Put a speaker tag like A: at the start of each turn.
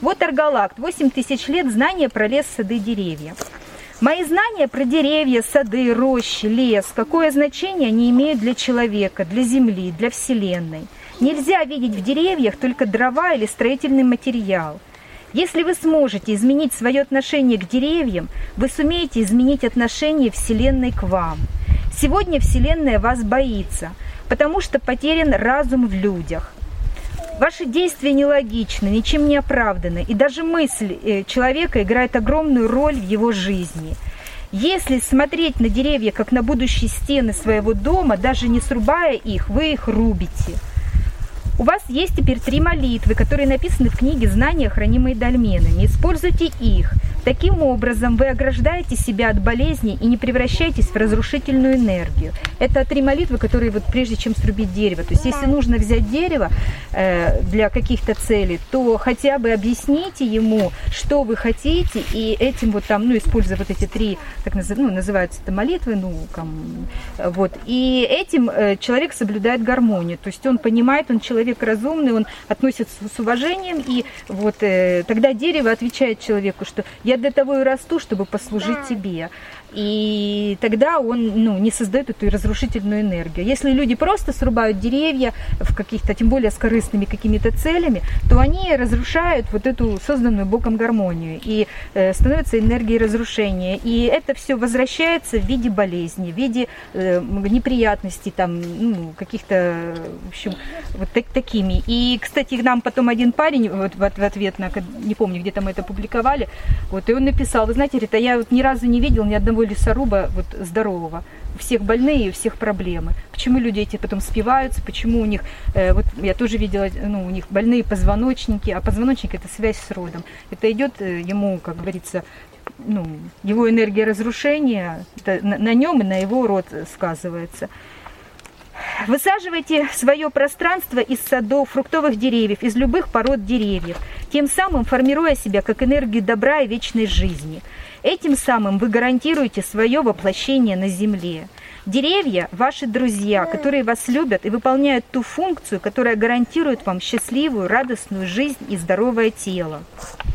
A: Вот Аргалакт, 8000 лет знания про лес, сады, деревья. Мои знания про деревья, сады, рощи, лес, какое значение они имеют для человека, для Земли, для Вселенной. Нельзя видеть в деревьях только дрова или строительный материал. Если вы сможете изменить свое отношение к деревьям, вы сумеете изменить отношение Вселенной к вам. Сегодня Вселенная вас боится, потому что потерян разум в людях. Ваши действия нелогичны, ничем не оправданы, и даже мысль человека играет огромную роль в его жизни. Если смотреть на деревья, как на будущие стены своего дома, даже не срубая их, вы их рубите. У вас есть теперь 3 молитвы, которые написаны в книге «Знания, хранимые дольменами». Используйте их. Таким образом, вы ограждаете себя от болезней и не превращаетесь в разрушительную энергию. Это 3 молитвы, которые вот прежде чем срубить дерево. То есть, если нужно взять дерево для каких-то целей, то хотя бы объясните ему, что вы хотите, и этим вот там, используя вот эти 3, так называются это молитвы, вот, и этим человек соблюдает гармонию. То есть, он понимает, он человек разумный, он относится с уважением, и вот тогда дерево отвечает человеку, что я для того и расту, чтобы послужить тебе. И тогда он не создает эту разрушительную энергию. Если люди просто срубают деревья в каких-то, тем более с корыстными какими-то целями, то они разрушают вот эту созданную Богом гармонию и становится энергией разрушения. И это все возвращается в виде болезни, в виде неприятностей, каких-то, в общем, вот такими. И, кстати, нам потом один парень вот в ответ на, не помню, где-то мы это публиковали, вот, и он написал: вы знаете, Рита, я вот ни разу не видел ни одного лесоруба вот здорового. У всех больные, у всех проблемы. Почему люди эти потом спиваются, почему у них, вот я тоже видела, у них больные позвоночники, а позвоночник — это связь с родом. Это идет ему, как говорится, его энергия разрушения, на нем и на его род сказывается. Высаживайте свое пространство из садов, фруктовых деревьев, из любых пород деревьев, тем самым формируя себя как энергию добра и вечной жизни. Этим самым вы гарантируете свое воплощение на земле. Деревья – ваши друзья, которые вас любят и выполняют ту функцию, которая гарантирует вам счастливую, радостную жизнь и здоровое тело.